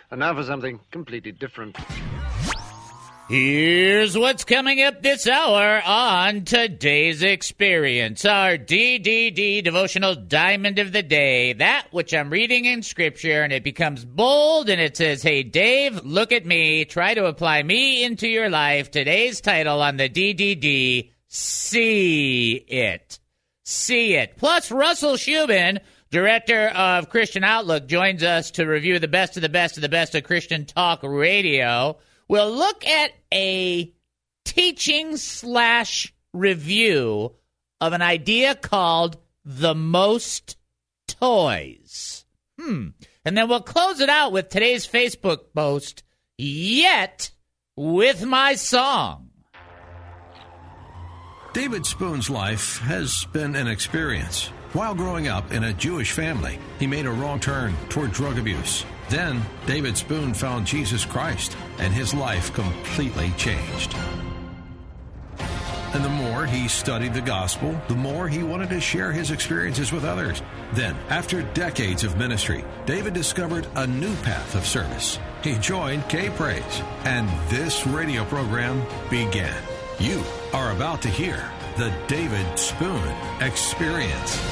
And now for something completely different. Here's what's coming up this hour on Today's Experience, our DDD devotional diamond of the day, that which I'm reading in Scripture, and it becomes bold, and it says, hey, Dave, look at me, try to apply me into your life. Today's title on the DDD, See It. See It. Plus, Russell Shubin, director of Christian Outlook, joins us to review the best of the best of the best of Christian talk radio. We'll look at a teaching/review of an idea called The Most Toys. And then we'll close it out with today's Facebook post, Yet with My Song. David Spoon's life has been an experience. While growing up in a Jewish family, he made a wrong turn toward drug abuse. Then, David Spoon found Jesus Christ, and his life completely changed. And the more he studied the gospel, the more he wanted to share his experiences with others. Then, after decades of ministry, David discovered a new path of service. He joined K-Praise, and this radio program began. You are about to hear the David Spoon Experience.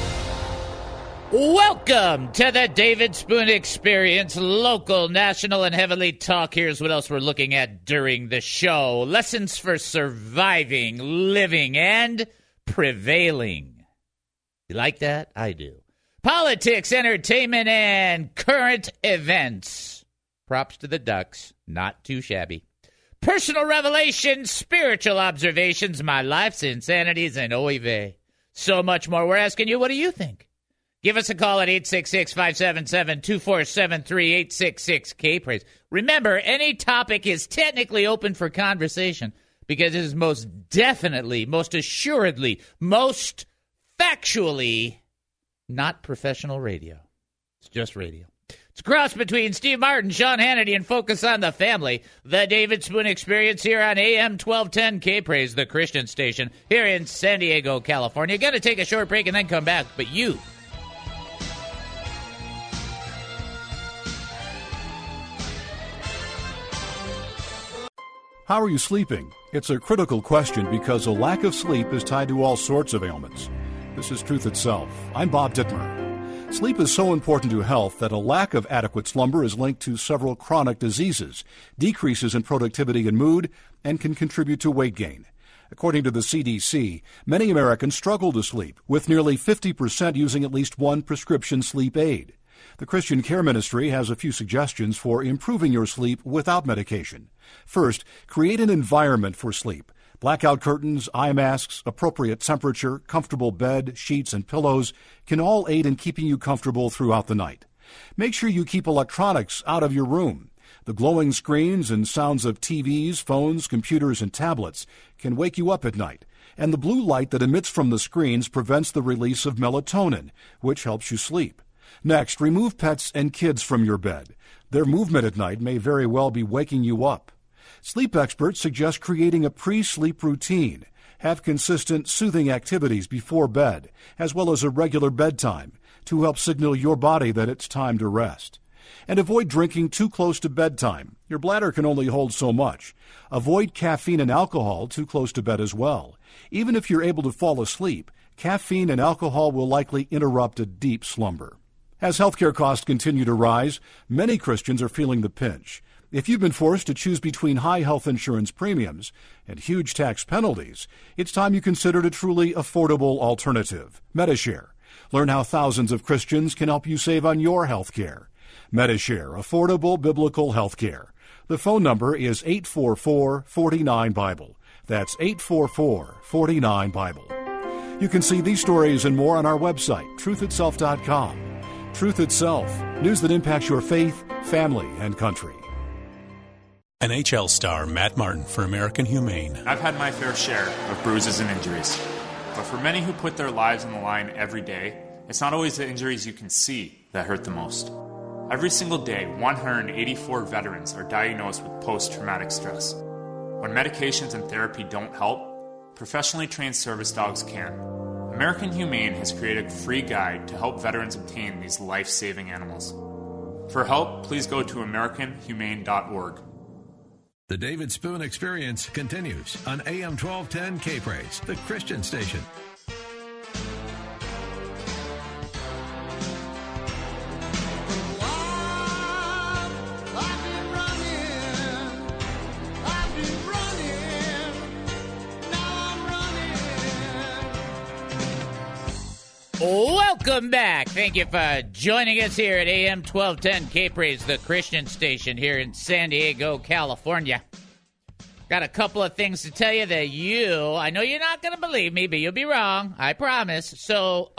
Welcome to the David Spoon Experience, local, national, and heavenly talk. Here's what else we're looking at during the show. Lessons for surviving, living, and prevailing. You like that? I do. Politics, entertainment, and current events. Props to the Ducks. Not too shabby. Personal revelations, spiritual observations, my life's insanities, and oy vey. So much more. We're asking you, what do you think? Give us a call at 866-577-2473, 866-K-Praise. Remember, any topic is technically open for conversation because it is most definitely, most assuredly, most factually not professional radio. It's just radio. It's a cross between Steve Martin, Sean Hannity, and Focus on the Family. The David Spoon Experience here on AM 1210 K-Praise, the Christian station here in San Diego, California. Got to take a short break and then come back, but you... How are you sleeping? It's a critical question because a lack of sleep is tied to all sorts of ailments. This is Truth Itself. I'm Bob Dittmer. Sleep is so important to health that a lack of adequate slumber is linked to several chronic diseases, decreases in productivity and mood, and can contribute to weight gain. According to the CDC, many Americans struggle to sleep, with nearly 50% using at least one prescription sleep aid. The Christian Care Ministry has a few suggestions for improving your sleep without medication. First, create an environment for sleep. Blackout curtains, eye masks, appropriate temperature, comfortable bed, sheets, and pillows can all aid in keeping you comfortable throughout the night. Make sure you keep electronics out of your room. The glowing screens and sounds of TVs, phones, computers, and tablets can wake you up at night. And the blue light that emits from the screens prevents the release of melatonin, which helps you sleep. Next, remove pets and kids from your bed. Their movement at night may very well be waking you up. Sleep experts suggest creating a pre-sleep routine. Have consistent, soothing activities before bed, as well as a regular bedtime, to help signal your body that it's time to rest. And avoid drinking too close to bedtime. Your bladder can only hold so much. Avoid caffeine and alcohol too close to bed as well. Even if you're able to fall asleep, caffeine and alcohol will likely interrupt a deep slumber. As healthcare costs continue to rise, many Christians are feeling the pinch. If you've been forced to choose between high health insurance premiums and huge tax penalties, it's time you considered a truly affordable alternative, Medi-Share. Learn how thousands of Christians can help you save on your health care. Medi-Share, affordable biblical health care. The phone number is 844-49-BIBLE. That's 844-49-BIBLE. You can see these stories and more on our website, truthitself.com. Truth Itself, news that impacts your faith, family, and country. NHL star Matt Martin for American Humane. I've had my fair share of bruises and injuries. But for many who put their lives on the line every day, it's not always the injuries you can see that hurt the most. Every single day, 184 veterans are diagnosed with post-traumatic stress. When medications and therapy don't help, professionally trained service dogs can. American Humane has created a free guide to help veterans obtain these life-saving animals. For help, please go to AmericanHumane.org. The David Spoon Experience continues on AM 1210 K-Praise, the Christian station. Welcome back. Thank you for joining us here at AM 1210 K-Praise, the Christian station here in San Diego, California. Got a couple of things to tell you that I know you're not going to believe me, but you'll be wrong, I promise. So,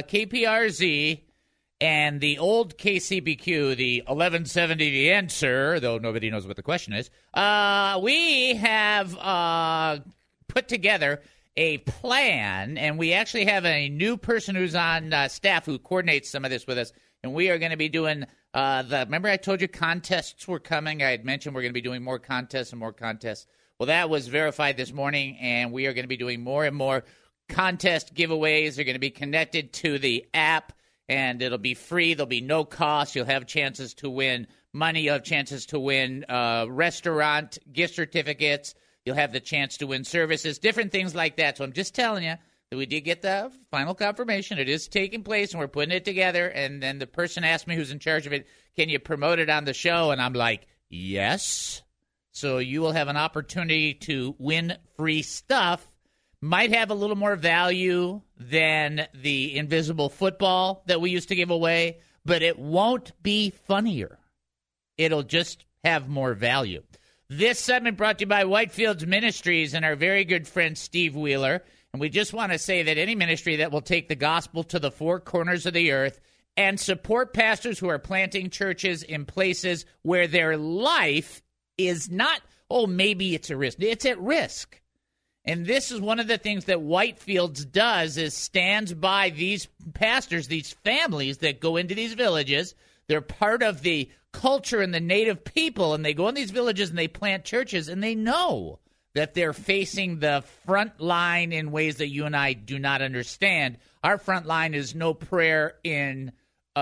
KPRZ and the old KCBQ, the 1170 The Answer, though nobody knows what the question is, we have put together a plan, and we actually have a new person who's on staff who coordinates some of this with us, and we are going to be doing remember I told you contests were coming? I had mentioned we're going to be doing more contests and more contests. Well, that was verified this morning, and we are going to be doing more and more contest giveaways. They're going to be connected to the app, and it'll be free. There'll be no cost. You'll have chances to win money. You'll have chances to win restaurant gift certificates. You'll have the chance to win services, different things like that. So I'm just telling you that we did get the final confirmation. It is taking place, and we're putting it together. And then the person asked me who's in charge of it, can you promote it on the show? And I'm like, yes. So you will have an opportunity to win free stuff. Might have a little more value than the invisible football that we used to give away, but it won't be funnier. It'll just have more value. This segment brought to you by Whitefields Ministries and our very good friend Steve Wheeler. And we just want to say that any ministry that will take the gospel to the four corners of the earth and support pastors who are planting churches in places where their life is not, maybe it's a risk. It's at risk. And this is one of the things that Whitefields does, is stands by these pastors, these families that go into these villages. They're part of the culture and the native people, and they go in these villages and they plant churches, and they know that they're facing the front line in ways that you and I do not understand. Our front line is no prayer in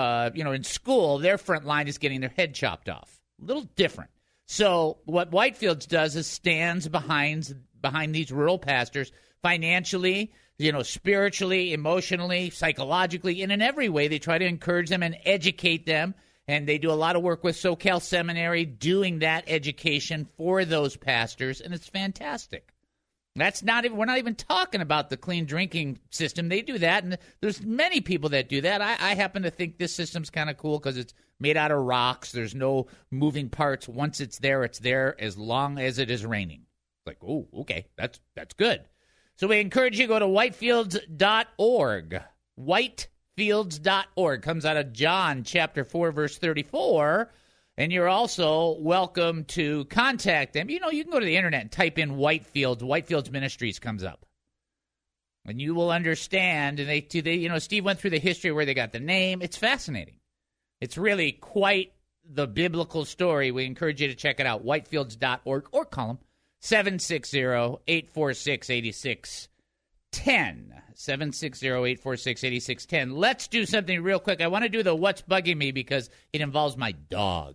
school. Their front line is getting their head chopped off. A little different. So what Whitefields does is stands behind these rural pastors financially, spiritually, emotionally, psychologically, and in every way. They try to encourage them and educate them. And they do a lot of work with SoCal Seminary doing that education for those pastors, and it's fantastic. We're not even talking about the clean drinking system. They do that, and there's many people that do that. I happen to think this system's kind of cool because it's made out of rocks. There's no moving parts. Once it's there as long as it is raining. It's like, oh, okay, that's good. So we encourage you to go to whitefields.org. Whitefields.org comes out of John chapter 4, verse 34. And you're also welcome to contact them. You can go to the internet and type in Whitefields. Whitefields Ministries comes up. And you will understand. And they Steve went through the history where they got the name. It's fascinating. It's really quite the biblical story. We encourage you to check it out. Whitefields.org, or call them 760-846-8610. 760-846-8610. Let's do something real quick. I want to do the What's Bugging Me because it involves my dog.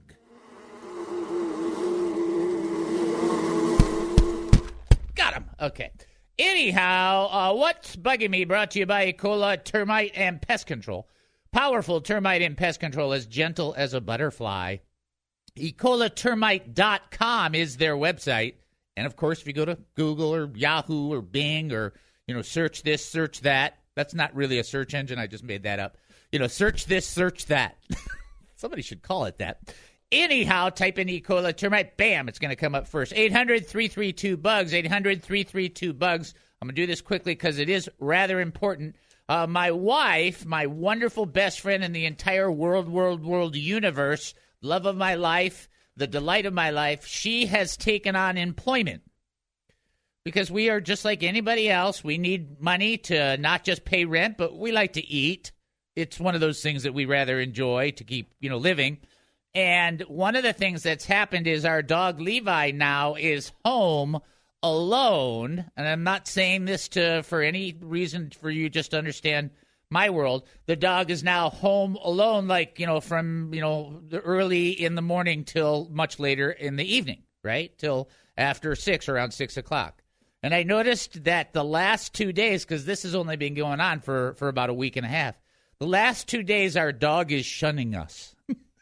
Got him. Okay. Anyhow, What's Bugging Me brought to you by Ecola Termite and Pest Control. Powerful termite and pest control, as gentle as a butterfly. EcolaTermite.com is their website. And, of course, if you go to Google or Yahoo or Bing or, search this, search that. That's not really a search engine. I just made that up. Search this, search that. Somebody should call it that. Anyhow, type in Ecola Termite. Bam, it's going to come up first. 800-332-BUGS, 800-332-BUGS. I'm going to do this quickly because it is rather important. My wife, my wonderful best friend in the entire world universe, love of my life, the delight of my life, she has taken on employment. Because we are just like anybody else. We need money to not just pay rent, but we like to eat. It's one of those things that we rather enjoy to keep, living. And one of the things that's happened is our dog Levi now is home alone. And I'm not saying this for any reason for you just to understand my world, the dog is now home alone, like, from, the early in the morning till much later in the evening, right? Till after 6, around 6 o'clock. And I noticed that the last 2 days, because this has only been going on for about a week and a half, the last 2 days our dog is shunning us.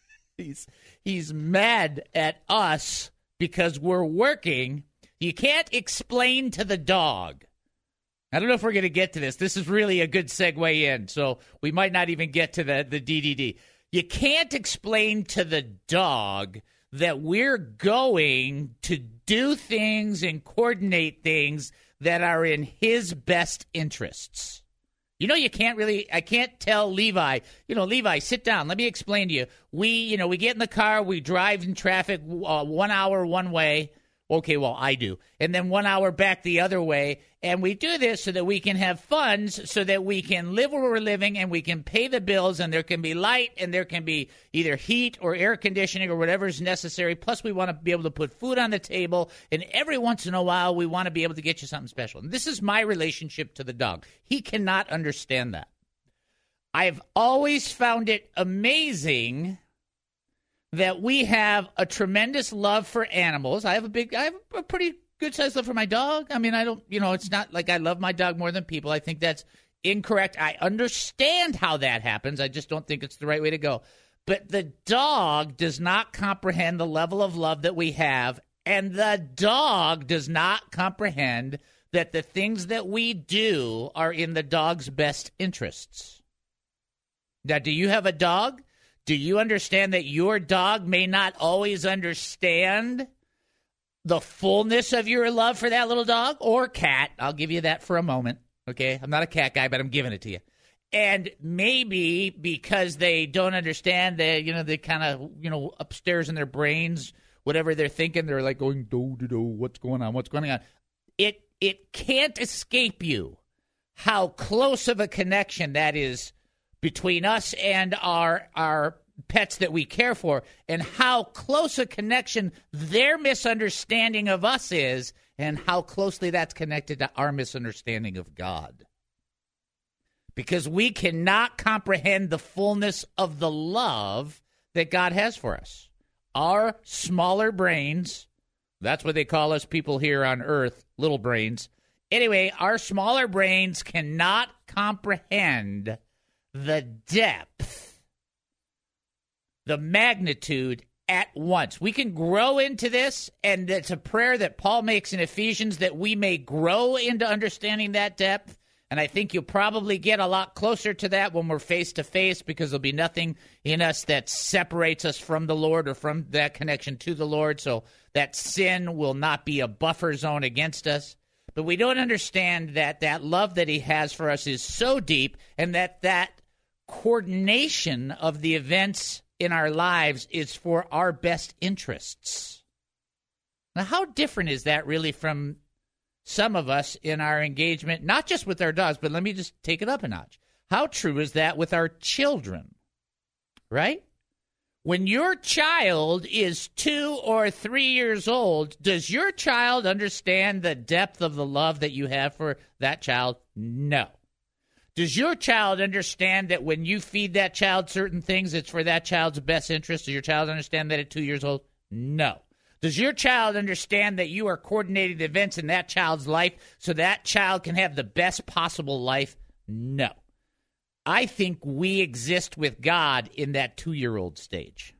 He's mad at us because we're working. You can't explain to the dog. I don't know if we're going to get to this. This is really a good segue in, so we might not even get to the DDD. You can't explain to the dog that we're going to do things and coordinate things that are in his best interests. You can't really, I can't tell Levi, Levi, sit down. Let me explain to you. We get in the car, we drive in traffic 1 hour one way. Okay, well, I do. And then 1 hour back the other way. And we do this so that we can have funds, so that we can live where we're living and we can pay the bills, and there can be light and there can be either heat or air conditioning or whatever is necessary. Plus, we want to be able to put food on the table. And every once in a while, we want to be able to get you something special. And this is my relationship to the dog. He cannot understand that. I've always found it amazing that we have a tremendous love for animals. I have a pretty good sized love for my dog. I mean, I don't, it's not like I love my dog more than people. I think that's incorrect. I understand how that happens. I just don't think it's the right way to go. But the dog does not comprehend the level of love that we have, and the dog does not comprehend that the things that we do are in the dog's best interests. Now, do you have a dog? Do you understand that your dog may not always understand the fullness of your love for that little dog or cat? I'll give you that for a moment, okay? I'm not a cat guy, but I'm giving it to you. And maybe because they don't understand, they kind of, upstairs in their brains, whatever they're thinking, they're like going, do, what's going on, what's going on? It can't escape you how close of a connection that is between us and our pets that we care for, and how close a connection their misunderstanding of us is, and how closely that's connected to our misunderstanding of God. Because we cannot comprehend the fullness of the love that God has for us. Our smaller brains, that's what they call us people here on earth, little brains. Anyway, our smaller brains cannot comprehend the depth, the magnitude at once. We can grow into this, and it's a prayer that Paul makes in Ephesians, that we may grow into understanding that depth. And I think you'll probably get a lot closer to that when we're face to face, because there'll be nothing in us that separates us from the Lord or from that connection to the Lord. So that sin will not be a buffer zone against us. But we don't understand that love that he has for us is so deep, and that coordination of the events in our lives is for our best interests. Now, how different is that really from some of us in our engagement, not just with our dogs, but let me just take it up a notch. How true is that with our children, right? When your child is 2 or 3 years old, does your child understand the depth of the love that you have for that child? No. Does your child understand that when you feed that child certain things, it's for that child's best interest? Does your child understand that at 2 years old? No. Does your child understand that you are coordinating events in that child's life so that child can have the best possible life? No. I think we exist with God in that 2-year-old stage.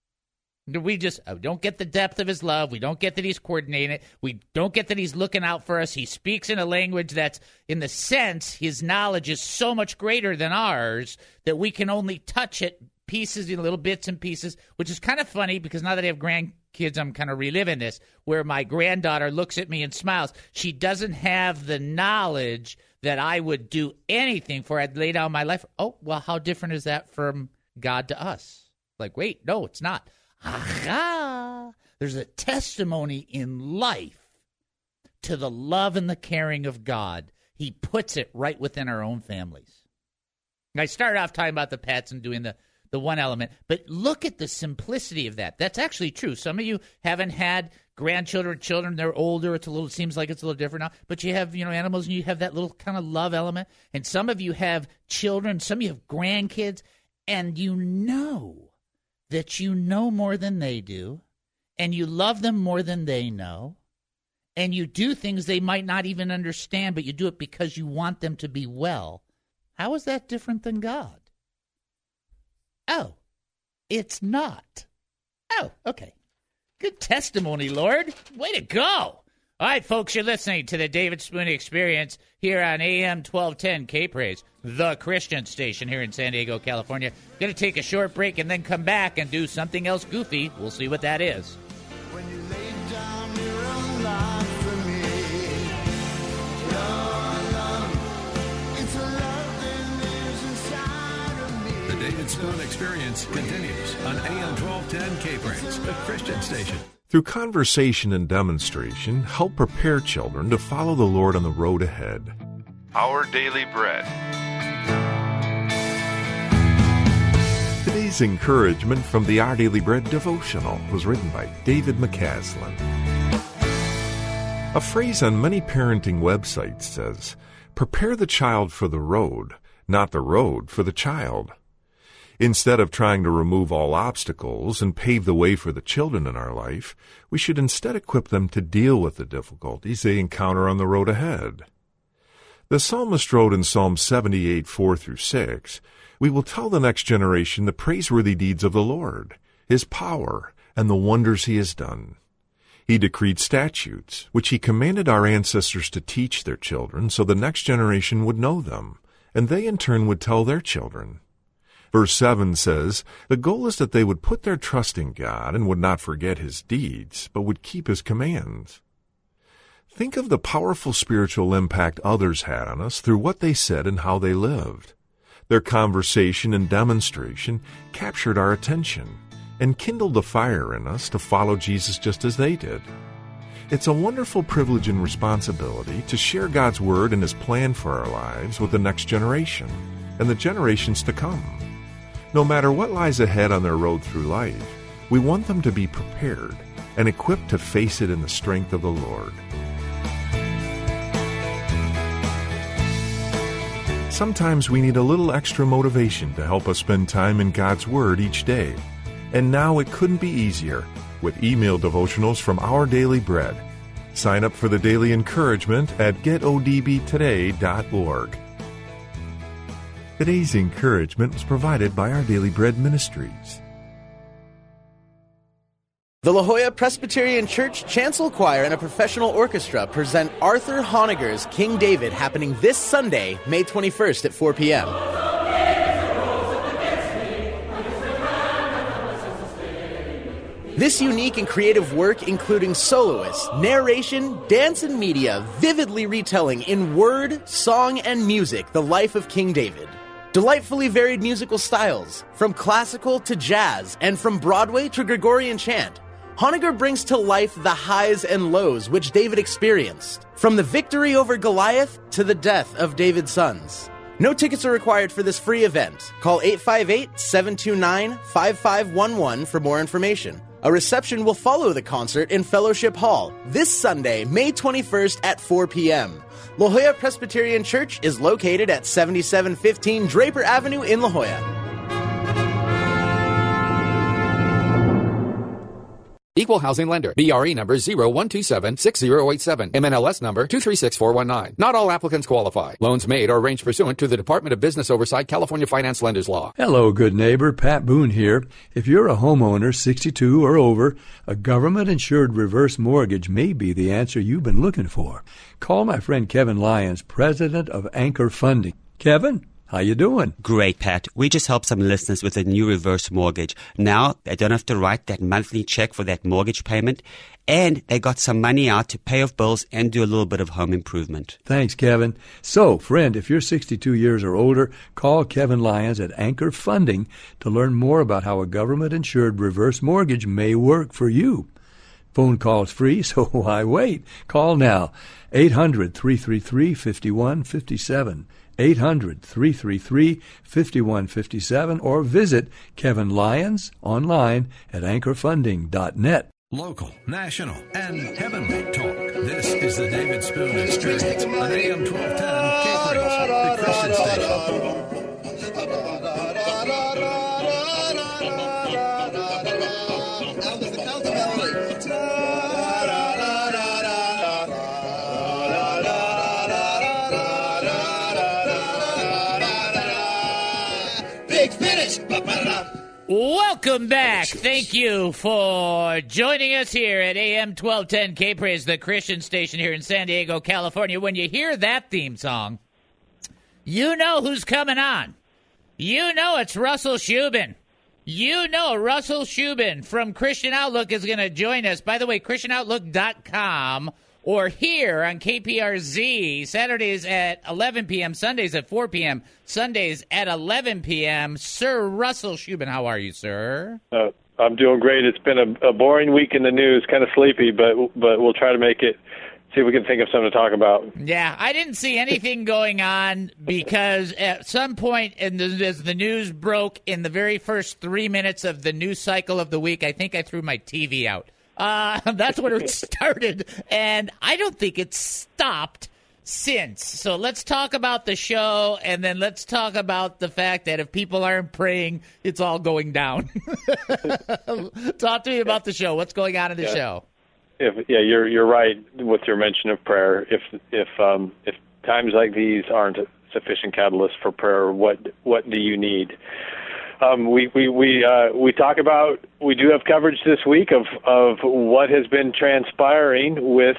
We just don't get the depth of his love. We don't get that he's coordinating it. We don't get that he's looking out for us. He speaks in a language that's, in the sense, his knowledge is so much greater than ours that we can only touch it pieces, little bits and pieces, which is kind of funny because now that I have grandkids, I'm kind of reliving this, where my granddaughter looks at me and smiles. She doesn't have the knowledge that I would do anything for. I'd lay down my life. Oh, well, how different is that from God to us? Like, wait, no, it's not. Aha! There's a testimony in life to the love and the caring of God. He puts it right within our own families. I started off talking about the pets and doing the the one element. But look at the simplicity of that. That's actually true. Some of you haven't had grandchildren, children, they're older. It seems like it's a little different now. But you have, animals, and you have that little kind of love element. And some of you have children, some of you have grandkids, and you know that you know more than they do, and you love them more than they know, and you do things they might not even understand, but you do it because you want them to be well. How is that different than God? Oh, it's not. Oh, okay. Good testimony, Lord. Way to go. All right, folks, you're listening to the David Spoonie Experience here on AM 1210 K-Praise, the Christian station here in San Diego, California. Going to take a short break and then come back and do something else goofy. We'll see what that is. When you lay down your own life for me, your love, it's a love that lives inside of me. The David Spoon Experience continues on AM 1210 K-Praise, the Christian station. Through conversation and demonstration, help prepare children to follow the Lord on the road ahead. Our Daily Bread. Today's encouragement from the Our Daily Bread devotional was written by David McCaslin. A phrase on many parenting websites says, "Prepare the child for the road, not the road for the child." Instead of trying to remove all obstacles and pave the way for the children in our life, we should instead equip them to deal with the difficulties they encounter on the road ahead. The psalmist wrote in Psalm 78, 4-6, "We will tell the next generation the praiseworthy deeds of the Lord, His power, and the wonders He has done. He decreed statutes, which He commanded our ancestors to teach their children so the next generation would know them, and they in turn would tell their children." Verse 7 says, "The goal is that they would put their trust in God and would not forget His deeds, but would keep His commands." Think of the powerful spiritual impact others had on us through what they said and how they lived. Their conversation and demonstration captured our attention and kindled the fire in us to follow Jesus just as they did. It's a wonderful privilege and responsibility to share God's Word and His plan for our lives with the next generation and the generations to come. No matter what lies ahead on their road through life, we want them to be prepared and equipped to face it in the strength of the Lord. Sometimes we need a little extra motivation to help us spend time in God's Word each day. And now it couldn't be easier with email devotionals from Our Daily Bread. Sign up for the daily encouragement at getodbtoday.org. Today's encouragement was provided by Our Daily Bread Ministries. The La Jolla Presbyterian Church Chancel Choir and a professional orchestra present Arthur Honegger's King David, happening this Sunday, May 21st at 4 p.m. This unique and creative work, including soloists, narration, dance, and media, vividly retelling in word, song, and music the life of King David. Delightfully varied musical styles, from classical to jazz, and from Broadway to Gregorian chant. Honegger brings to life the highs and lows which David experienced, from the victory over Goliath to the death of David's sons. No tickets are required for this free event. Call 858-729-5511 for more information. A reception will follow the concert in Fellowship Hall this Sunday, May 21st at 4 p.m. La Jolla Presbyterian Church is located at 7715 Draper Avenue in La Jolla. Equal Housing Lender. BRE number 01276087. MNLS number 236419. Not all applicants qualify. Loans made are arranged pursuant to the Department of Business Oversight, California Finance Lenders Law. Hello, good neighbor. Pat Boone here. If you're a homeowner, 62 or over, a government-insured reverse mortgage may be the answer you've been looking for. Call my friend Kevin Lyons, president of Anchor Funding. Kevin? How you doing? Great, Pat. We just helped some listeners with a new reverse mortgage. Now they don't have to write that monthly check for that mortgage payment, and they got some money out to pay off bills and do a little bit of home improvement. Thanks, Kevin. So, friend, if you're 62 years or older, call Kevin Lyons at Anchor Funding to learn more about how a government-insured reverse mortgage may work for you. Phone call's free, so why wait? Call now. 800-333-5157. 800-333-5157, or visit Kevin Lyons online at anchorfunding.net. Local, national, and heavenly talk. This is the David Spoon Experience on AM 1210 K-Praise, the Christian station. Welcome back. Thank you for joining us here at AM 1210 K-Praise, the Christian station here in San Diego, California. When you hear that theme song, you know who's coming on. You know it's Russell Shubin. You know Russell Shubin from Christian Outlook is going to join us. By the way, ChristianOutlook.com or here on KPRZ, Saturdays at 11 p.m., Sundays at 4 p.m., Sundays at 11 p.m. Sir Russell Shubin, how are you, sir? I'm doing great. It's been a boring week in the news, kind of sleepy, but we'll try to make it, see if we can think of something to talk about. Yeah, I didn't see anything going on because at some point as the news broke in the very first 3 minutes of the news cycle of the week, I think I threw my TV out. That's when it started, and I don't think it's stopped since. So let's talk about the show, and then let's talk about the fact that if people aren't praying, it's all going down. Talk to me about the show. What's going on in the show? You're right with your mention of prayer. If times like these aren't sufficient catalyst for prayer, what do you need? We talk about, we do have coverage this week of what has been transpiring with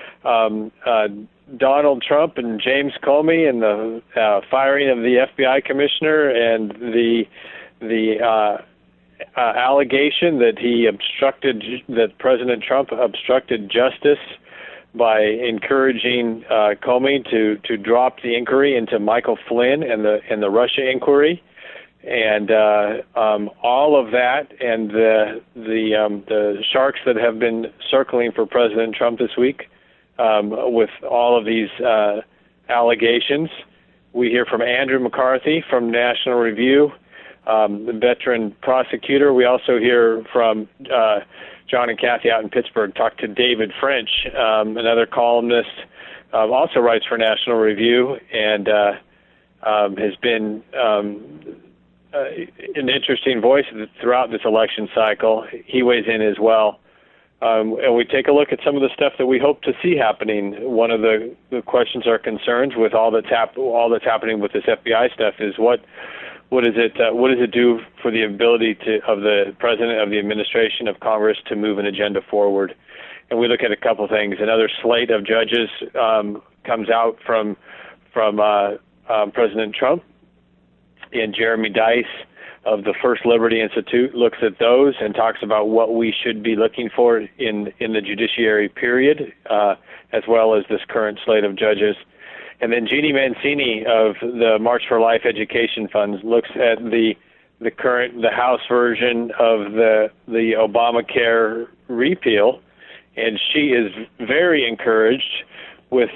Donald Trump and James Comey and the firing of the FBI commissioner and the allegation that President Trump obstructed justice by encouraging Comey to drop the inquiry into Michael Flynn and the Russia inquiry. And all of that, and the sharks that have been circling for President Trump this week, with all of these allegations. We hear from Andrew McCarthy from National Review, the veteran prosecutor. We also hear from John and Kathy out in Pittsburgh. Talk to David French, another columnist, also writes for National Review, and has been an interesting voice throughout this election cycle. He weighs in as well. And we take a look at some of the stuff that we hope to see happening. One of the questions or concerns with all that's happening with this FBI stuff is what does it do for the ability of the president, of the administration, of Congress to move an agenda forward? And we look at a couple of things. Another slate of judges comes out from President Trump, and Jeremy Dice of the First Liberty Institute looks at those and talks about what we should be looking for in the judiciary period, as well as this current slate of judges. And then Jeannie Mancini of the March for Life Education Funds looks at the House version of the Obamacare repeal, and she is very encouraged with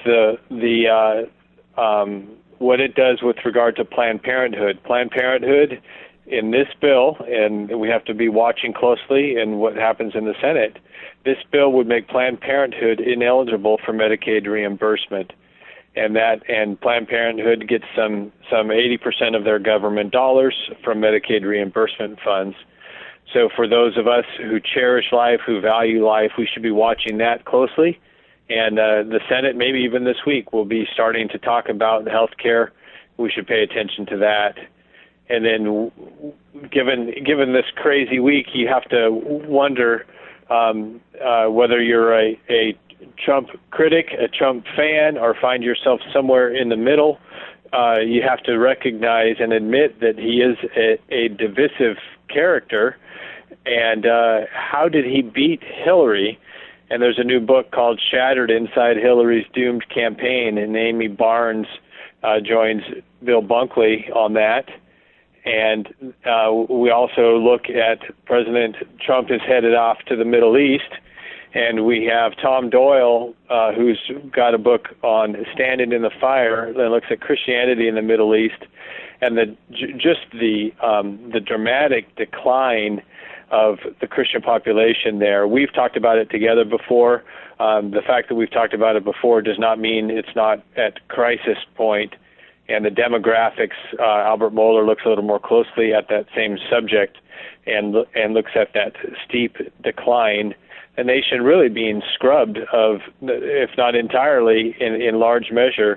what it does with regard to Planned Parenthood. Planned Parenthood in this bill, and we have to be watching closely in what happens in the Senate, this bill would make Planned Parenthood ineligible for Medicaid reimbursement. And Planned Parenthood gets some 80% of their government dollars from Medicaid reimbursement funds. So for those of us who cherish life, who value life, we should be watching that closely. And the Senate, maybe even this week, will be starting to talk about health care. We should pay attention to that. And then given this crazy week, you have to wonder whether you're a Trump critic, a Trump fan, or find yourself somewhere in the middle. You have to recognize and admit that he is a divisive character. And how did he beat Hillary? And there's a new book called Shattered Inside Hillary's Doomed Campaign, and Amy Barnes joins Bill Bunkley on that. And we also look at President Trump is headed off to the Middle East, And we have Tom Doyle, who's got a book on Standing in the Fire that looks at Christianity in the Middle East and the dramatic decline of the Christian population there. We've talked about it together before. The fact that we've talked about it before does not mean it's not at crisis point. And the demographics, Albert Mohler looks a little more closely at that same subject and looks at that steep decline. A nation really being scrubbed of, if not entirely, in large measure,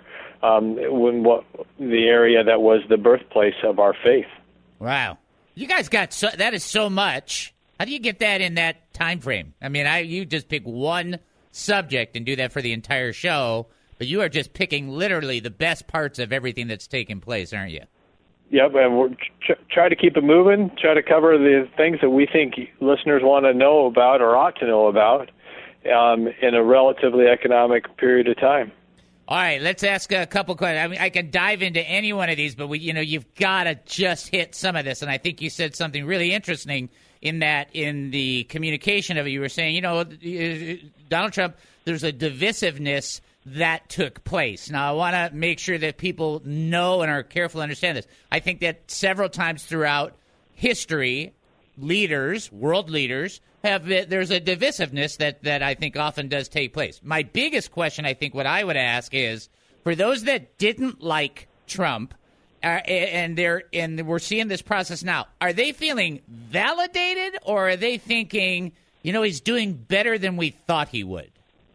the area that was the birthplace of our faith. Wow. You guys got that is so much. How do you get that in that time frame? I mean, you just pick one subject and do that for the entire show, but you are just picking literally the best parts of everything that's taken place, aren't you? Yep, and we're try to keep it moving, try to cover the things that we think listeners want to know about or ought to know about in a relatively economic period of time. All right, let's ask a couple questions. I mean, I can dive into any one of these, but you've got to just hit some of this. And I think you said something really interesting in the communication of it. You were saying, Donald Trump, there's a divisiveness that took place. Now, I want to make sure that people know and are careful to understand this. I think that several times throughout history, world leaders, there's a divisiveness that I think often does take place. My biggest question, I think, what I would ask is, for those that didn't like Trump, and we're seeing this process now, are they feeling validated, or are they thinking, he's doing better than we thought he would?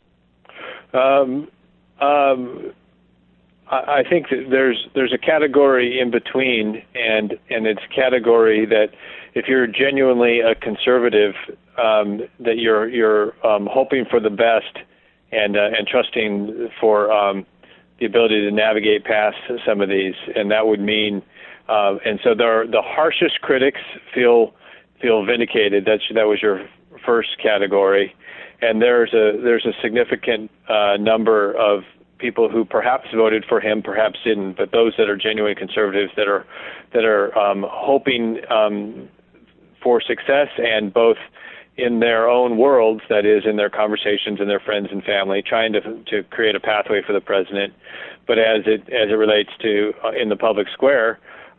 I think that there's a category in between, and it's a category that if you're genuinely a conservative, that you're hoping for the best and trusting for the ability to navigate past some of these, and that would mean, and so the harshest critics feel vindicated. That was your first category. And there's a significant number of people who perhaps voted for him, perhaps didn't, but those that are genuine conservatives that are hoping for success, and both in their own worlds, that is, in their conversations and their friends and family, trying to create a pathway for the president. But as it relates to in the public square,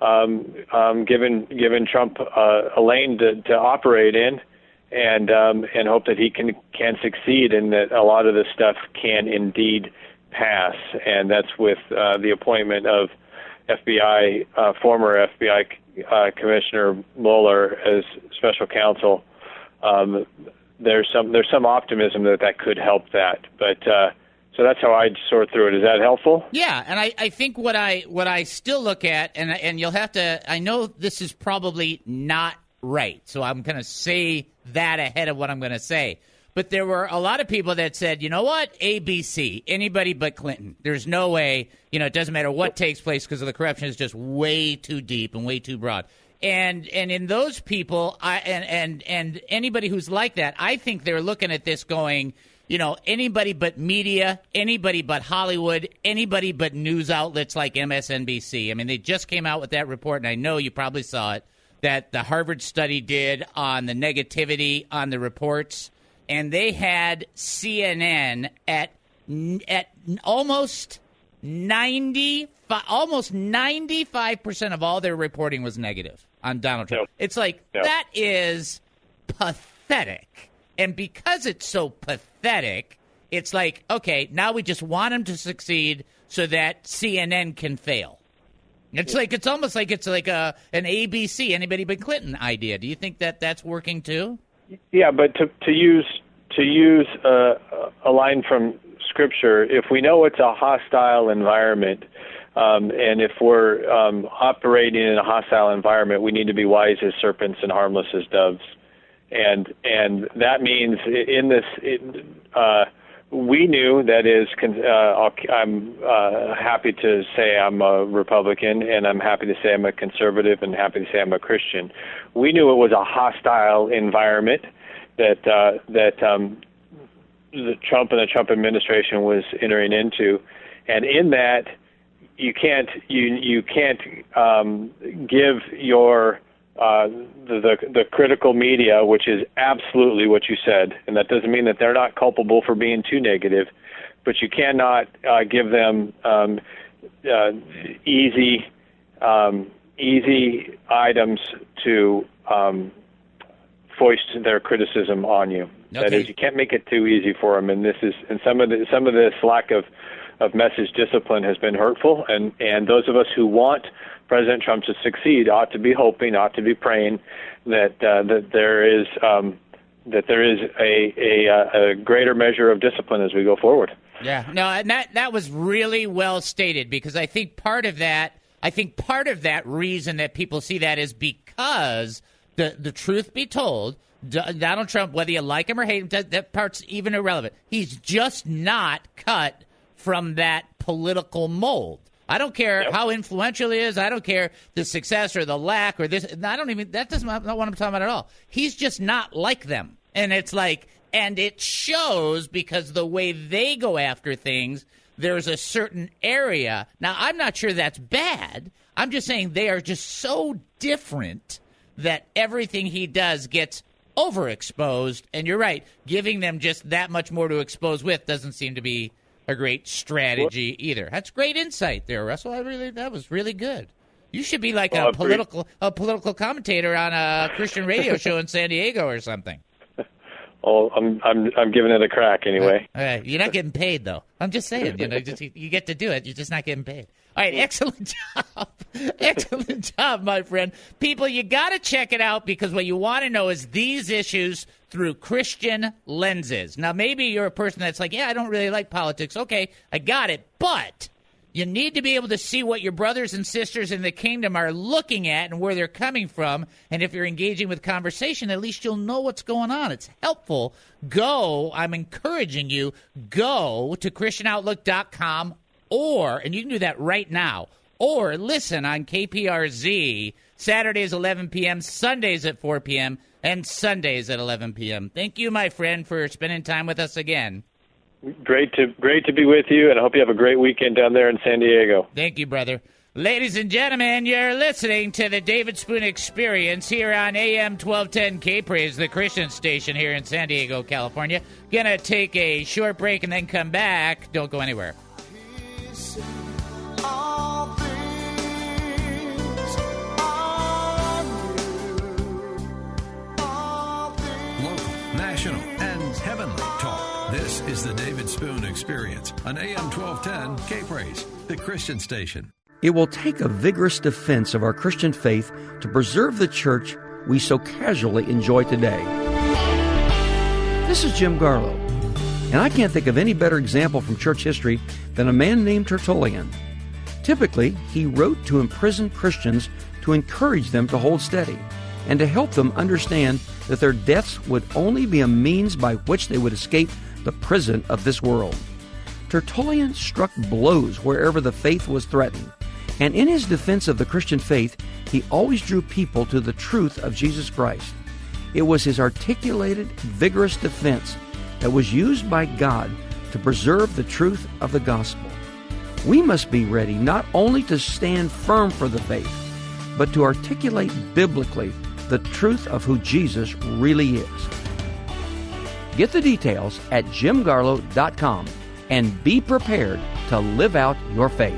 given Trump a lane to operate in. And hope that he can succeed, and that a lot of this stuff can indeed pass. And that's with the appointment of former FBI Commissioner Mueller as special counsel. There's some optimism that could help that. But so that's how I'd sort through it. Is that helpful? Yeah, and I think what I still look at, and you'll have to. I know this is probably not right, so I'm going to say that ahead of what I'm going to say. But there were a lot of people that said, you know what, ABC, anybody but Clinton. There's no way, it doesn't matter what takes place because of the corruption is just way too deep and way too broad. And in those people, and anybody who's like that, I think they're looking at this going, anybody but media, anybody but Hollywood, anybody but news outlets like MSNBC. I mean, they just came out with that report, and I know you probably saw it, that the Harvard study did on the negativity on the reports, and they had CNN at almost 95% of all their reporting was negative on Donald Trump. Yep. It's like, that is pathetic. And because it's so pathetic, it's like, okay, now we just want him to succeed so that CNN can fail. It's almost like it's like an ABC, anybody but Clinton idea. Do you think that that's working too? Yeah, but to use a line from Scripture, if we know it's a hostile environment, and if we're operating in a hostile environment, we need to be wise as serpents and harmless as doves, and that means in this. We knew, that is, I'm happy to say I'm a Republican, and I'm happy to say I'm a conservative, and happy to say I'm a Christian. We knew it was a hostile environment that the Trump and the Trump administration was entering into, and in that you can't give your the critical media, which is absolutely what you said, and that doesn't mean that they're not culpable for being too negative, but you cannot give them easy items to foist their criticism on you. Okay. That is, you can't make it too easy for them, and some of this lack of message discipline has been hurtful, and those of us who want President Trump to succeed ought to be hoping, ought to be praying that there is a greater measure of discipline as we go forward. Yeah, no, and that was really well stated, because I think part of that reason that people see that is because the truth be told, Donald Trump, whether you like him or hate him, that part's even irrelevant. He's just not cut from that political mold. I don't care how influential he is. I don't care the success or the lack or this. That's not what I'm talking about at all. He's just not like them. And it's like, and it shows because the way they go after things, there's a certain area. Now, I'm not sure that's bad. I'm just saying they are just so different that everything he does gets overexposed. And you're right, giving them just that much more to expose with doesn't seem to be a great strategy either. That's great insight there, Russell. That was really good. You should be like a political commentator on a Christian radio show in San Diego or something. Oh, I'm giving it a crack anyway. You're not getting paid though. I'm just saying, you get to do it. You're just not getting paid. All right, excellent job. Excellent job, my friend. People, you got to check it out, because what you want to know is these issues through Christian lenses. Now, maybe you're a person that's like, yeah, I don't really like politics. Okay, I got it. But you need to be able to see what your brothers and sisters in the kingdom are looking at and where they're coming from. And if you're engaging with conversation, at least you'll know what's going on. It's helpful. I'm encouraging you, go to ChristianOutlook.com, and you can do that right now, or listen on KPRZ, Saturdays 11 p.m., Sundays at 4 p.m., and Sundays at 11 p.m. Thank you, my friend, for spending time with us again. Great to be with you, and I hope you have a great weekend down there in San Diego. Thank you, brother. Ladies and gentlemen, you're listening to the David Spoon Experience here on AM 1210 K-Praise, the Christian station here in San Diego, California. Gonna take a short break and then come back. Don't go anywhere. Local, national, and heavenly talk. This is the David Spoon Experience on AM 1210 K-Praise, the Christian station. It will take a vigorous defense of our Christian faith to preserve the church we so casually enjoy today. This is Jim Garlow, and I can't think of any better example from church history than a man named Tertullian. Typically, he wrote to imprisoned Christians to encourage them to hold steady and to help them understand that their deaths would only be a means by which they would escape the prison of this world. Tertullian struck blows wherever the faith was threatened, and in his defense of the Christian faith, he always drew people to the truth of Jesus Christ. It was his articulated, vigorous defense that was used by God to preserve the truth of the gospel. We must be ready not only to stand firm for the faith, but to articulate biblically the truth of who Jesus really is. Get the details at jimgarlow.com and be prepared to live out your faith.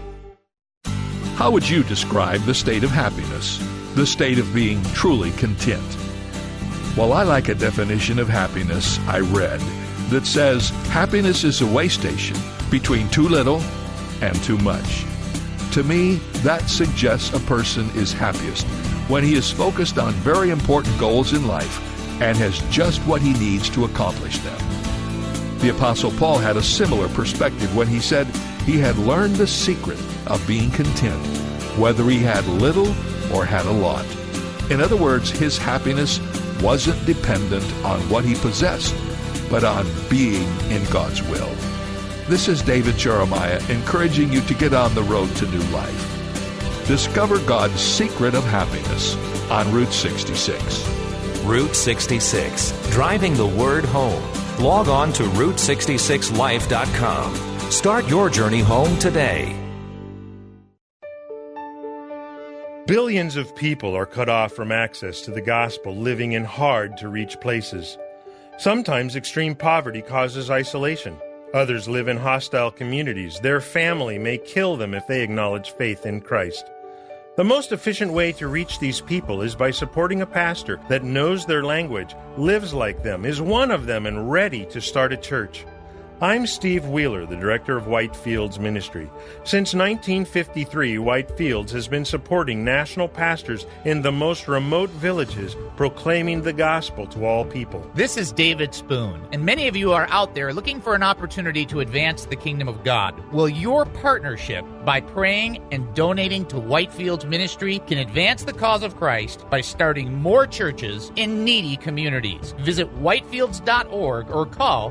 How would you describe the state of happiness, the state of being truly content? Well, I like a definition of happiness I read that says happiness is a way station between too little and too much. To me, that suggests a person is happiest when he is focused on very important goals in life and has just what he needs to accomplish them. The Apostle Paul had a similar perspective when he said he had learned the secret of being content, whether he had little or had a lot. In other words, his happiness wasn't dependent on what he possessed, but on being in God's will. This is David Jeremiah encouraging you to get on the road to new life. Discover God's secret of happiness on Route 66. Route 66, driving the word home. Log on to Route66Life.com. Start your journey home today. Billions of people are cut off from access to the gospel, living in hard-to-reach places. Sometimes extreme poverty causes isolation. Others live in hostile communities. Their family may kill them if they acknowledge faith in Christ. The most efficient way to reach these people is by supporting a pastor that knows their language, lives like them, is one of them, and ready to start a church. I'm Steve Wheeler, the director of Whitefields Ministry. Since 1953, Whitefields has been supporting national pastors in the most remote villages, proclaiming the gospel to all people. This is David Spoon, and many of you are out there looking for an opportunity to advance the kingdom of God. Well, your partnership by praying and donating to Whitefields Ministry can advance the cause of Christ by starting more churches in needy communities. Visit whitefields.org or call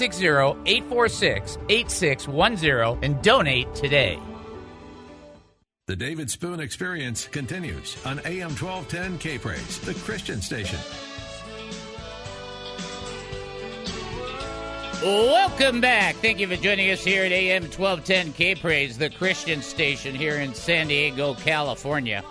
760-846-8610 and donate today. The David Spoon Experience continues on AM 1210 K-Praise, the Christian station. Welcome back. Thank you for joining us here at AM 1210 K-Praise, the Christian station here in San Diego, California.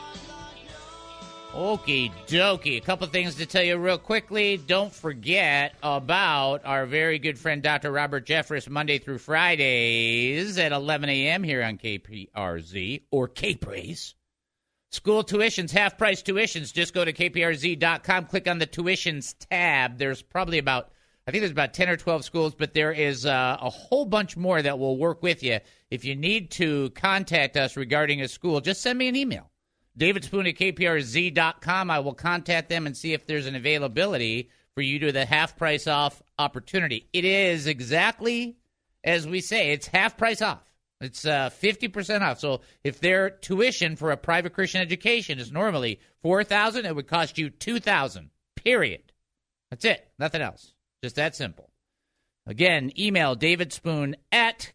Okie dokie. A couple things to tell you real quickly. Don't forget about our very good friend Dr. Robert Jeffress, Monday through Fridays at 11 a.m. here on KPRZ or K-Praise. School tuitions, half-price tuitions. Just go to kprz.com, click on the tuitions tab. There's probably about 10 or 12 schools, but there is a whole bunch more that will work with you. If you need to contact us regarding a school, just send me an email. DavidSpoon at kprz.com. I will contact them and see if there's an availability for you to the half price off opportunity. It is exactly as we say. It's half price off. It's 50% off. So if their tuition for a private Christian education is normally $4,000, it would cost you $2,000, period. That's it. Nothing else. Just that simple. Again, email davidspoon at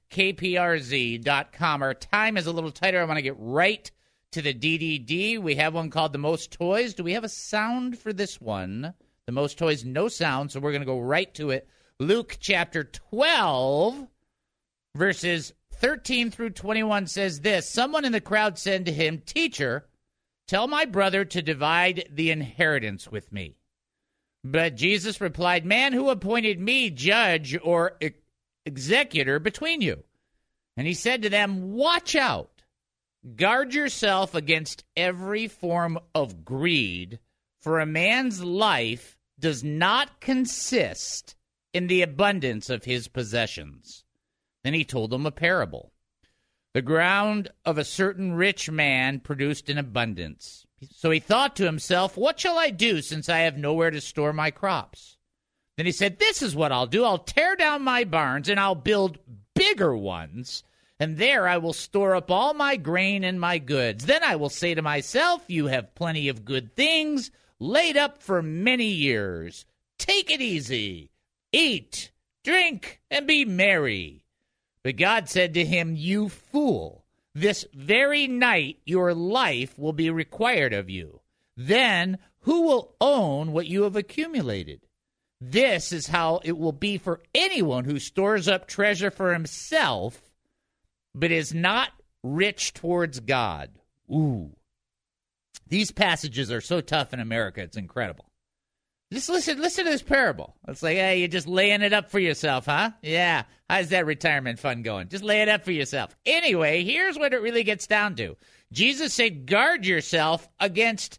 kprz.com. Our time is a little tighter. I want to get right to the DDD. We have one called The Most Toys. Do we have a sound for this one? The Most Toys, no sound, so we're going to go right to it. Luke chapter 12, verses 13 through 21 says this. Someone in the crowd said to him, "Teacher, tell my brother to divide the inheritance with me." But Jesus replied, "Man, who appointed me judge or executor between you?" And he said to them, "Watch out. Guard yourself against every form of greed, for a man's life does not consist in the abundance of his possessions." Then he told them a parable. The ground of a certain rich man produced an abundance. So he thought to himself, "What shall I do since I have nowhere to store my crops?" Then he said, "This is what I'll do. I'll tear down my barns and I'll build bigger ones. And there I will store up all my grain and my goods. Then I will say to myself, you have plenty of good things laid up for many years. Take it easy. Eat, drink, and be merry." But God said to him, "You fool. This very night your life will be required of you. Then who will own what you have accumulated? This is how it will be for anyone who stores up treasure for himself, but is not rich towards God." Ooh. These passages are so tough in America, it's incredible. Just listen to this parable. It's like, hey, you're just laying it up for yourself, huh? Yeah. How's that retirement fund going? Just lay it up for yourself. Anyway, here's what it really gets down to. Jesus said, guard yourself against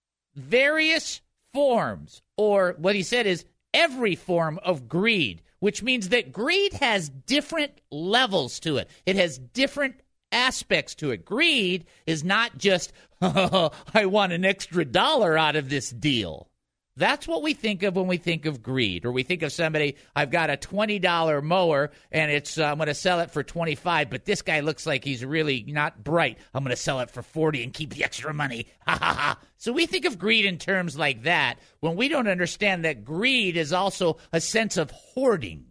various forms, or what he said is every form of greed, which means that greed has different levels to it. It has different aspects to it. Greed is not just, oh, I want an extra $1 out of this deal. That's what we think of when we think of greed, or we think of somebody, I've got a $20 mower, and I'm going to sell it for $25, but this guy looks like he's really not bright. I'm going to sell it for $40 and keep the extra money. Ha, ha, ha. So we think of greed in terms like that when we don't understand that greed is also a sense of hoarding.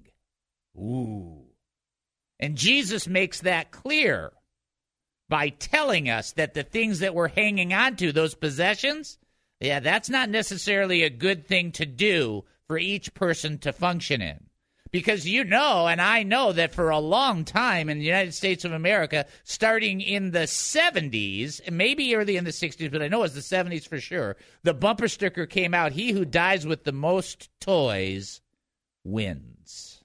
Ooh. And Jesus makes that clear by telling us that the things that we're hanging on to, those possessions, yeah, that's not necessarily a good thing to do for each person to function in. Because you know, and I know that for a long time in the United States of America, starting in the 70s, maybe early in the 60s, but I know it's the 70s for sure, the bumper sticker came out, he who dies with the most toys wins.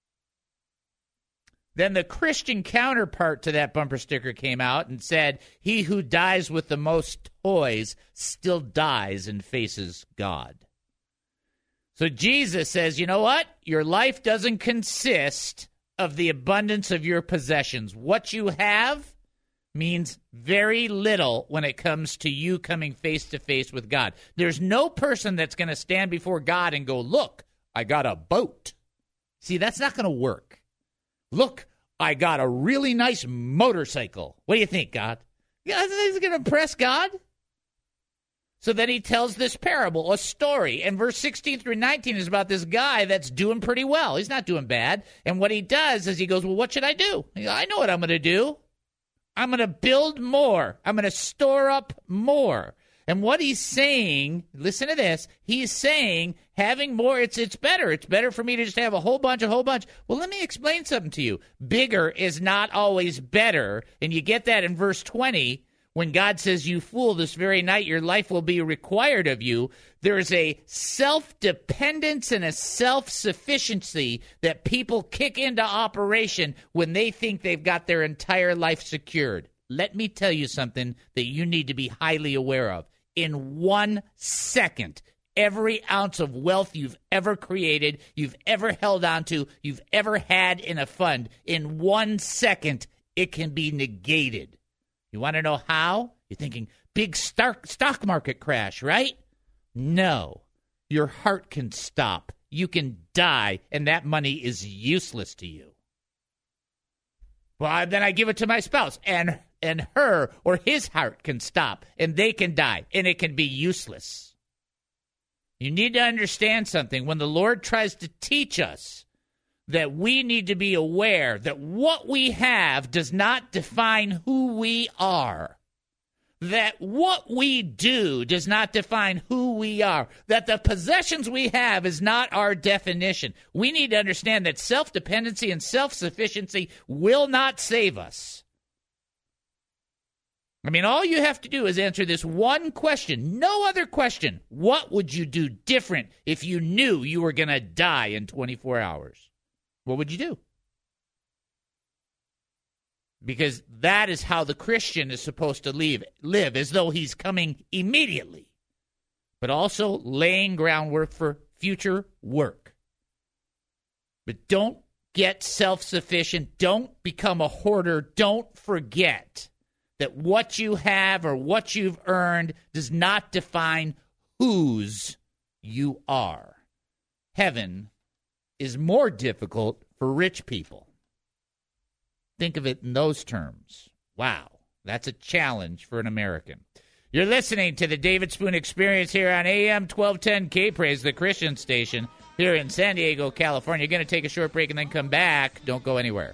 Then the Christian counterpart to that bumper sticker came out and said, he who dies with the most toys still dies and faces God. So Jesus says, you know what? Your life doesn't consist of the abundance of your possessions. What you have means very little when it comes to you coming face to face with God. There's no person that's going to stand before God and go, look, I got a boat. See, that's not going to work. Look, I got a really nice motorcycle. What do you think, God? Yeah, is it going to impress God? So then he tells this parable, a story. And verse 16 through 19 is about this guy that's doing pretty well. He's not doing bad. And what he does is he goes, well, what should I do? I know what I'm going to do. I'm going to build more. I'm going to store up more. And what he's saying, listen to this, he's saying having more, it's better. It's better for me to just have a whole bunch. Well, let me explain something to you. Bigger is not always better. And you get that in verse 20. When God says, you fool, this very night your life will be required of you, there is a self-dependence and a self-sufficiency that people kick into operation when they think they've got their entire life secured. Let me tell you something that you need to be highly aware of. In 1 second, every ounce of wealth you've ever created, you've ever held on to, you've ever had in a fund, in 1 second, it can be negated. You want to know how? You're thinking, big stock market crash, right? No. Your heart can stop. You can die, and that money is useless to you. Well, then I give it to my spouse, and her or his heart can stop, and they can die, and it can be useless. You need to understand something. When the Lord tries to teach us that we need to be aware that what we have does not define who we are. That what we do does not define who we are. That the possessions we have is not our definition. We need to understand that self-dependency and self-sufficiency will not save us. I mean, all you have to do is answer this one question, no other question. What would you do different if you knew you were going to die in 24 hours? What would you do? Because that is how the Christian is supposed to live, as though he's coming immediately, but also laying groundwork for future work. But don't get self-sufficient. Don't become a hoarder. Don't forget that what you have or what you've earned does not define whose you are. Heaven is more difficult for rich people. Think of it in those terms. Wow, that's a challenge for an American. You're listening to the David Spoon Experience here on AM 1210 K-Praise, the Christian station here in San Diego, California. You're going to take a short break and then come back. Don't go anywhere.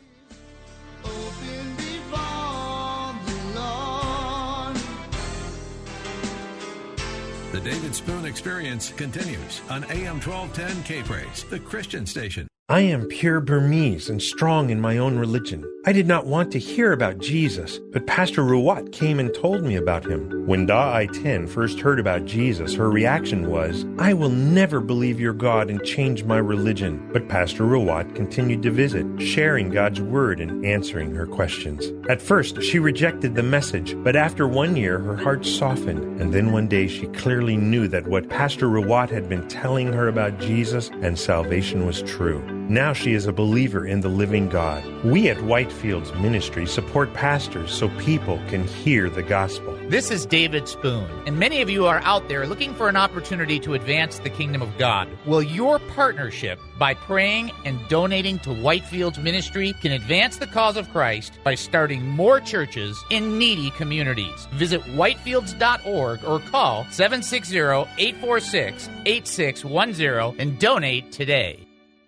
The David Spoon Experience continues on AM 1210 K-Praise, the Christian station. I am pure Burmese and strong in my own religion. I did not want to hear about Jesus, but Pastor Ruwat came and told me about him. When Da I Ten first heard about Jesus, her reaction was, I will never believe your God and change my religion. But Pastor Ruwat continued to visit, sharing God's word and answering her questions. At first, she rejected the message, but after 1 year, her heart softened, and then one day she clearly knew that what Pastor Ruwat had been telling her about Jesus and salvation was true. Now she is a believer in the living God. We at Whitefields Ministry support pastors so people can hear the gospel. This is David Spoon, and many of you are out there looking for an opportunity to advance the kingdom of God. Well, your partnership by praying and donating to Whitefields Ministry can advance the cause of Christ by starting more churches in needy communities. Visit whitefields.org or call 760-846-8610 and donate today.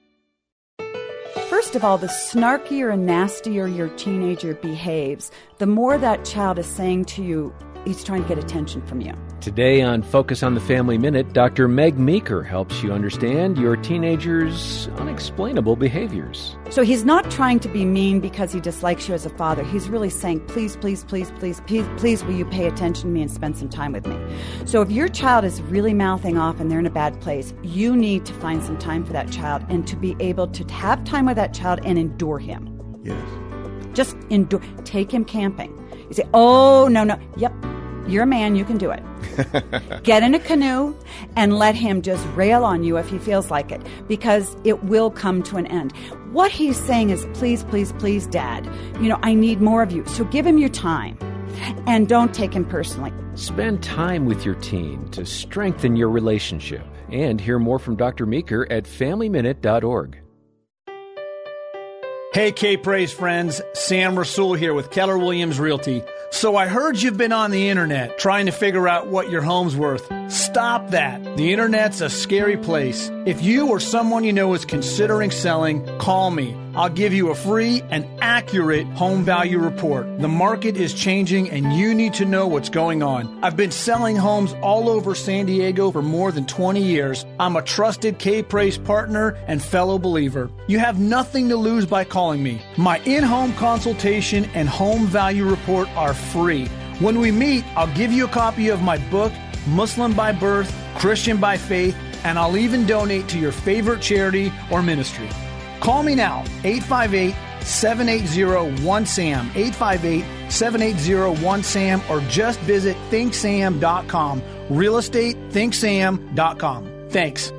First of all, the snarkier and nastier your teenager behaves, the more that child is saying to you, He's trying to get attention from you. Today on Focus on the Family Minute, Dr. Meg Meeker helps you understand your teenager's unexplainable behaviors. So he's not trying to be mean because he dislikes you as a father. He's really saying, please, please, please, please, please, please, will you pay attention to me and spend some time with me? So if your child is really mouthing off and they're in a bad place, you need to find some time for that child and to be able to have time with that child and endure him. Yes. Just endure. Take him camping. You say, oh, no. Yep, you're a man. You can do it. Get in a canoe and let him just rail on you if he feels like it, because it will come to an end. What he's saying is, please, please, please, Dad, I need more of you. So give him your time and don't take him personally. Spend time with your teen to strengthen your relationship. And hear more from Dr. Meeker at FamilyMinute.org. Hey, K-Praise friends, Sam Rasul here with Keller Williams Realty. So I heard you've been on the internet trying to figure out what your home's worth. Stop that. The internet's a scary place. If you or someone you know is considering selling, call me. I'll give you a free and accurate home value report. The market is changing and you need to know what's going on. I've been selling homes all over San Diego for more than 20 years. I'm a trusted K-Praise partner and fellow believer. You have nothing to lose by calling me. My in-home consultation and home value report are free. When we meet, I'll give you a copy of my book, Muslim by Birth, Christian by Faith, and I'll even donate to your favorite charity or ministry. Call me now, 858-780-1SAM, 858-780-1SAM, or just visit thinksam.com, realestatethинksam.com. Thanks.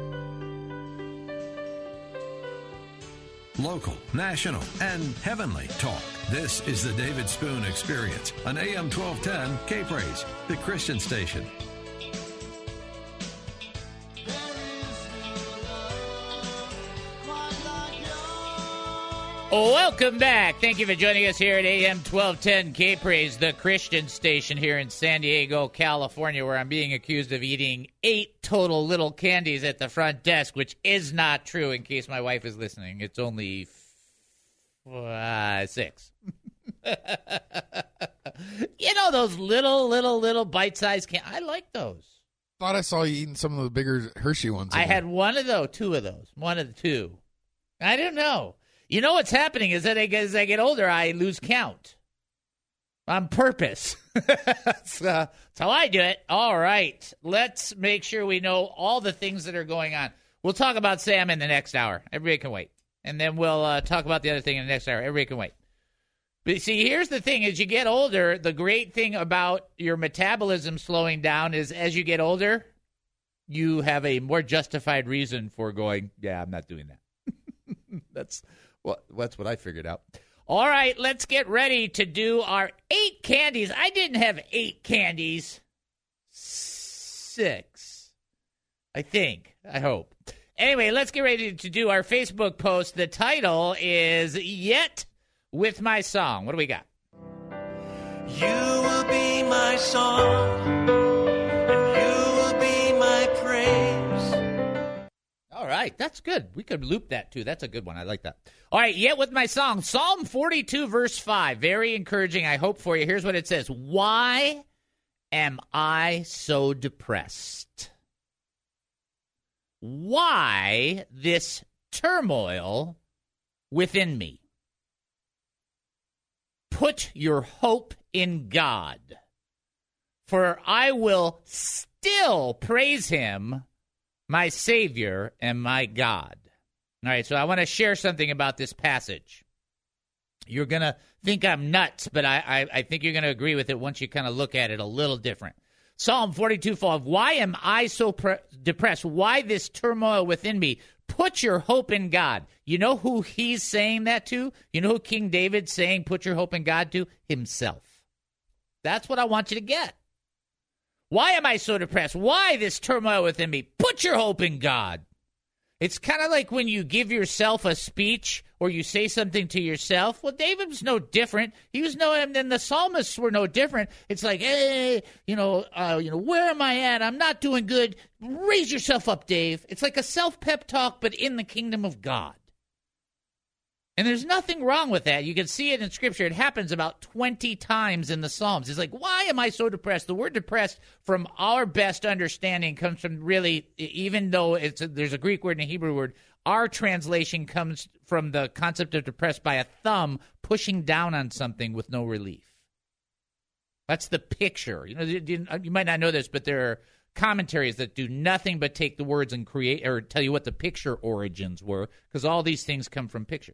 Local, national, and heavenly talk. This is the David Spoon Experience on AM 1210 K-Praise, the Christian station. Welcome back. Thank you for joining us here at AM 1210 K-Praise, the Christian station here in San Diego, California, where I'm being accused of eating 8 total little candies at the front desk, which is not true in case my wife is listening. It's only 6. Those little bite-sized candies. I like those. Thought I saw you eating some of the bigger Hershey ones. I had one of those, 2 of those. One of the 2. I don't know. You know what's happening is that as I get older, I lose count on purpose. That's how I do it. All right. Let's make sure we know all the things that are going on. We'll talk about Sam in the next hour. Everybody can wait. And then we'll talk about the other thing in the next hour. Everybody can wait. But see, here's the thing. As you get older, the great thing about your metabolism slowing down is as you get older, you have a more justified reason for going, yeah, I'm not doing that. That's what I figured out. All right, let's get ready to do our 8 candies. I didn't have 8 candies. 6. I think. I hope. Anyway, let's get ready to do our Facebook post. The title is Yet with My Song. What do we got? You will be my song, and you will be my praise. All right, that's good. We could loop that, too. That's a good one. I like that. All right, Yet with My Song. Psalm 42, verse 5. Very encouraging, I hope, for you. Here's what it says. Why am I so depressed? Why this turmoil within me? Put your hope in God, for I will still praise him, my Savior and my God. All right, so I want to share something about this passage. You're going to think I'm nuts, but I think you're going to agree with it once you kind of look at it a little different. Psalm 42:5. Why am I so depressed? Why this turmoil within me? Put your hope in God. You know who he's saying that to? You know who King David's saying put your hope in God to? Himself. That's what I want you to get. Why am I so depressed? Why this turmoil within me? Put your hope in God. It's kind of like when you give yourself a speech or you say something to yourself. Well, David's no different. He was and the psalmists were no different. It's like, hey, where am I at? I'm not doing good. Raise yourself up, Dave. It's like a self-pep talk, but in the kingdom of God. And there's nothing wrong with that. You can see it in Scripture. It happens about 20 times in the Psalms. It's like, why am I so depressed? The word depressed, from our best understanding, comes from really, even though there's a Greek word and a Hebrew word, our translation comes from the concept of depressed by a thumb pushing down on something with no relief. That's the picture. You might not know this, but there are commentaries that do nothing but take the words and create or tell you what the picture origins were, because all these things come from pictures.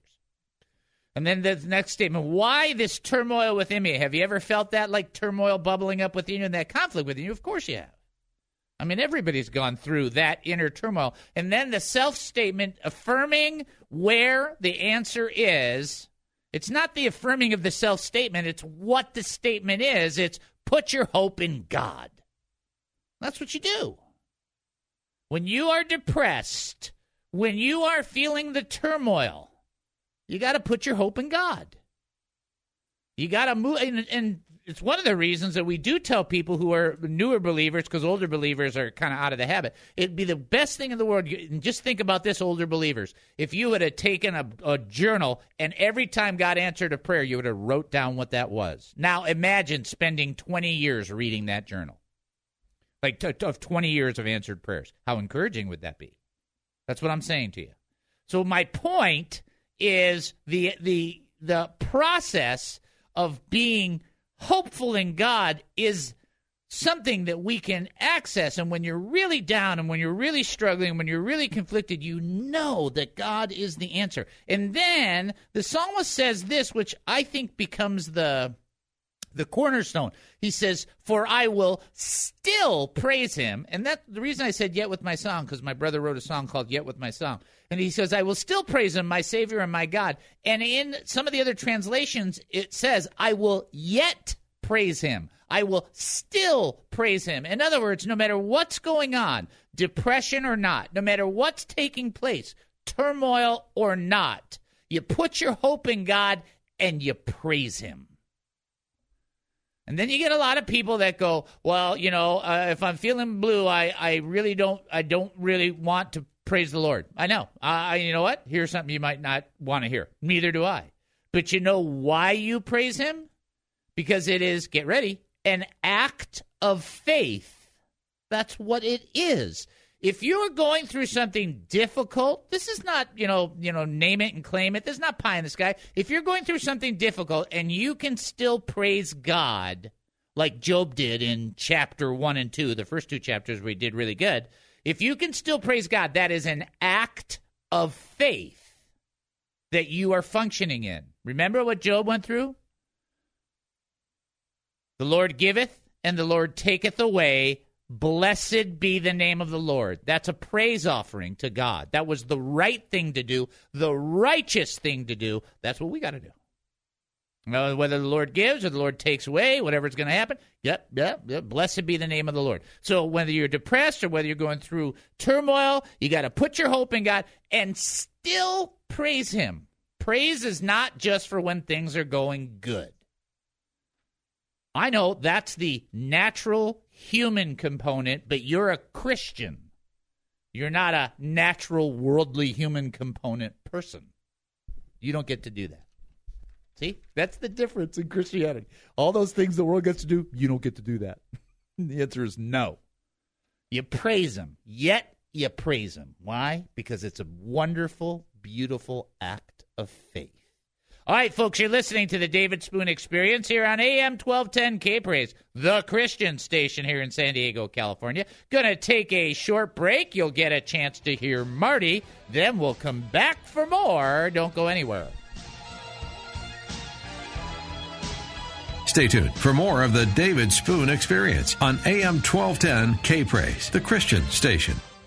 And then the next statement, why this turmoil within me? Have you ever felt that, like turmoil bubbling up within you and that conflict within you? Of course you have. I mean, everybody's gone through that inner turmoil. And then the self-statement affirming where the answer is. It's not the affirming of the self-statement. It's what the statement is. It's put your hope in God. That's what you do. When you are depressed, when you are feeling the turmoil, you got to put your hope in God. You got to move. And it's one of the reasons that we do tell people who are newer believers, because older believers are kind of out of the habit. It'd be the best thing in the world. And just think about this, older believers. If you would have taken a journal and every time God answered a prayer, you would have wrote down what that was. Now imagine spending 20 years reading that journal. Like of 20 years of answered prayers. How encouraging would that be? That's what I'm saying to you. So my point is the process of being hopeful in God is something that we can access. And when you're really down and when you're really struggling, when you're really conflicted, you know that God is the answer. And then the psalmist says this, which I think becomes the cornerstone. He says, for I will still praise him. And that's the reason I said yet with my song, because my brother wrote a song called Yet with My Song. And he says, I will still praise him, my Savior and my God. And in some of the other translations, it says, I will yet praise him. I will still praise him. In other words, no matter what's going on, depression or not, no matter what's taking place, turmoil or not, you put your hope in God and you praise him. And then you get a lot of people that go, well, if I'm feeling blue, I don't really want to praise the Lord. I know. You know what? Here's something you might not want to hear. Neither do I. But you know why you praise him? Because it is, get ready, an act of faith. That's what it is. If you're going through something difficult, this is not, name it and claim it. This is not pie in the sky. If you're going through something difficult and you can still praise God, like Job did in chapter 1 and 2, the first two chapters where he did really good, if you can still praise God, that is an act of faith that you are functioning in. Remember what Job went through? The Lord giveth and the Lord taketh away. Blessed be the name of the Lord. That's a praise offering to God. That was the right thing to do, the righteous thing to do. That's what we got to do. Whether the Lord gives or the Lord takes away, whatever's going to happen, yep, blessed be the name of the Lord. So whether you're depressed or whether you're going through turmoil, you got to put your hope in God and still praise him. Praise is not just for when things are going good. I know that's the natural human component, but you're a Christian. You're not a natural worldly human component person. You don't get to do that. See, that's the difference in Christianity. All those things the world gets to do, you don't get to do that. The answer is no. You praise him, yet you praise him. Why? Because it's a wonderful, beautiful act of faith. All right, folks, you're listening to the David Spoon Experience here on AM 1210 K-Praise, the Christian station here in San Diego, California. Going to take a short break. You'll get a chance to hear Marty. Then we'll come back for more. Don't go anywhere. Stay tuned for more of the David Spoon Experience on AM 1210 K-Praise, the Christian station.